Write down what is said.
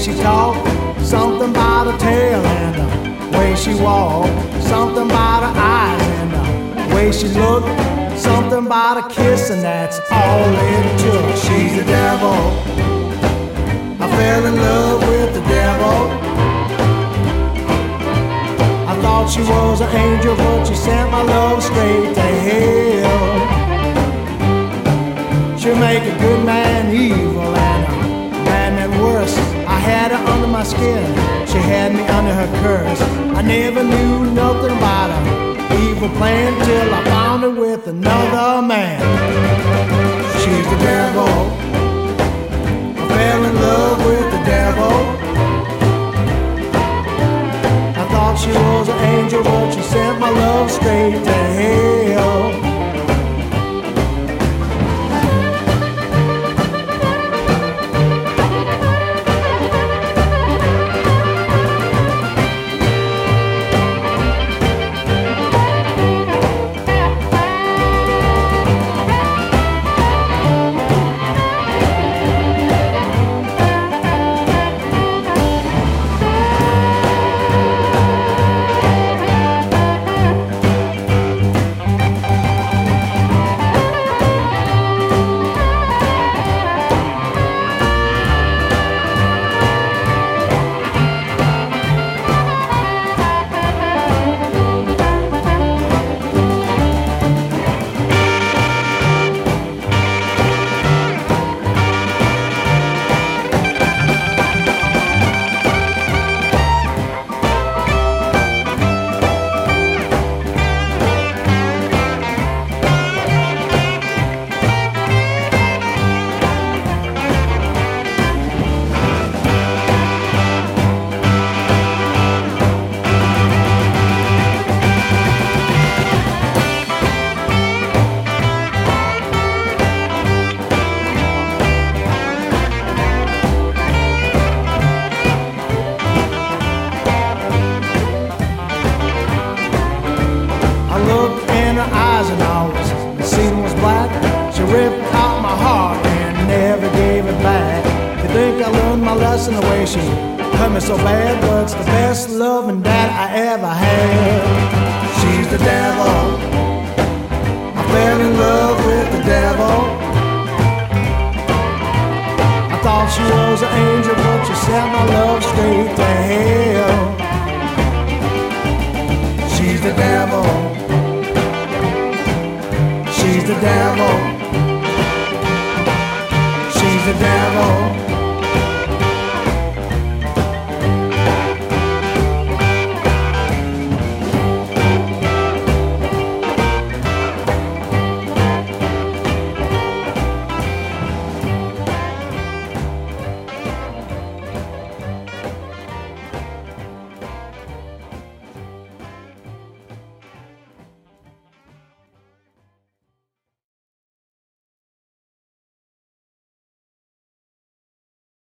she talked, something about her tail and the way she walked, something about her eyes and the way she looked, something about a kiss, and that's all it took. She's the devil. I fell in love with the devil. I thought she was an angel, but she sent my love straight to hell. She'll make a good man evil and a bad man worse. I had her under my skin, she had me under her curse. I never knew nothing about her evil plan till I found her with another man. She's the devil. I fell in love with the devil. I thought she was an angel, but she sent my love straight to hell. The way she hurt me so bad, but it's the best loving that I ever had. She's the devil. I fell in love with the devil. I thought she was an angel, but she sent my love